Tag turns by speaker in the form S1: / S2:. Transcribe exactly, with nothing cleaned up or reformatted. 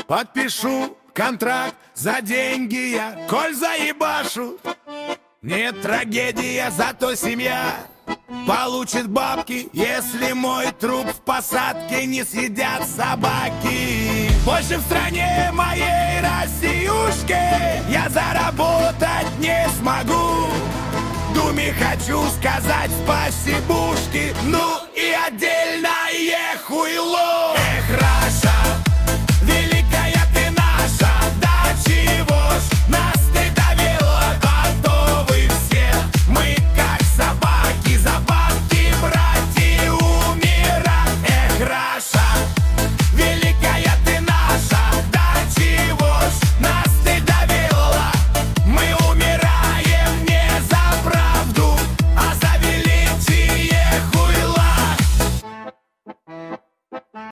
S1: подпишу контракт за деньги я, коль заебашу. Не трагедия, зато семья получит бабки, если мой труп в посадке не съедят собаки. Больше в стране моей Россиюшке я заработать не смогу. Думе хочу сказать спасибушки, ну и отдельное хуйло. Эх,